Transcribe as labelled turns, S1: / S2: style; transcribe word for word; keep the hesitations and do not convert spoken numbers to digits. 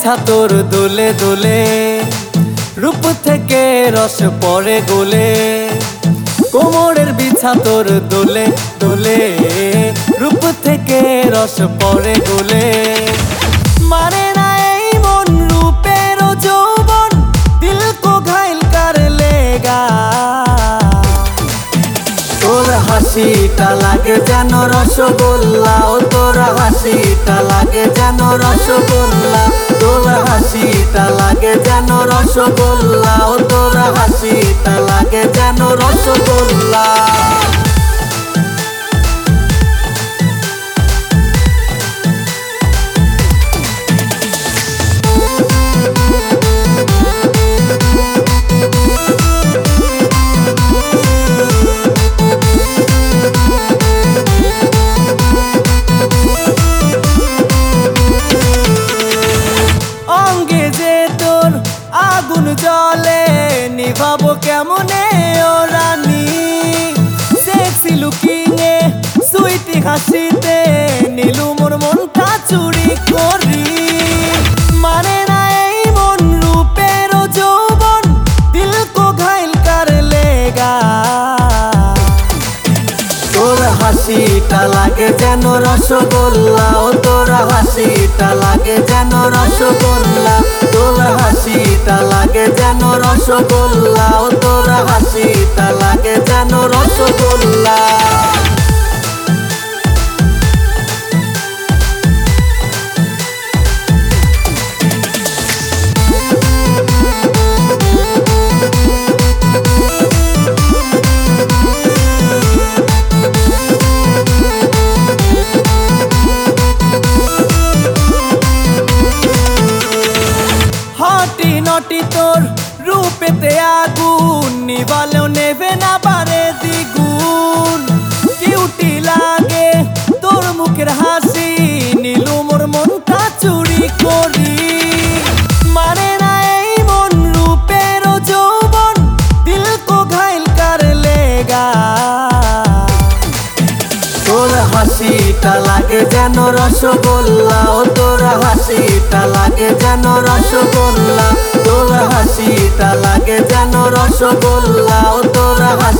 S1: বিছা তোর দোলে দোলে, রূপ থেকে রস পড়ে গোলে। কোমরের বিছা তোর দোলে দোলে, রূপ থেকে রস পড়ে গোলে। মানে না এই মন রূপের যৌবন, দিল কো ঘাইল কর লেগা। তোর হাসিটা লাগে যেন রসগোল্লা, ও তোর হাসিটা লাগে যেন রসগোল্লা। তোর হাসিটা লাগে যেন রসগোল্লা, ও তোর হাসিটা লাগে যেন রসগোল্লা। আগুন জলে নিভাবো কেমনে ও রানী, সেক্সি লুকিংয়ে সুইটি হাসিতে নীলু মোর মনটা চুরি করি। মানে না এই মন রূপের যৌবন, দিল কো ঘাইল কর লেগা। তোর হাসিটা লাগে যেন রসগোল্লা, ও তোর হাসিটা লাগে যেন রসগোল্লা। তোর হাসিটা লাগে যেন রসগোল্লা, ও তোর হাসিটা লাগে যেন রসগোল্লা। হটি নটি তোর রূপেতে আগুন, নিভালেও নেবে না পারে দ্বিগুণ। কিউটি লাগে তোর মুখের হাসি, নীলু মোর মনটা চুরি করি। মানে না এই মন রূপের যৌবন, দিল কো ঘাইল কর লেগা। তোর হাসিটা লাগে যেন রসগোল্লা, ও তোর হাসিটা লাগে যেন রসগোল্লা। তোর হাসিটা লাগে যেন রসগোল্লা, ও তোর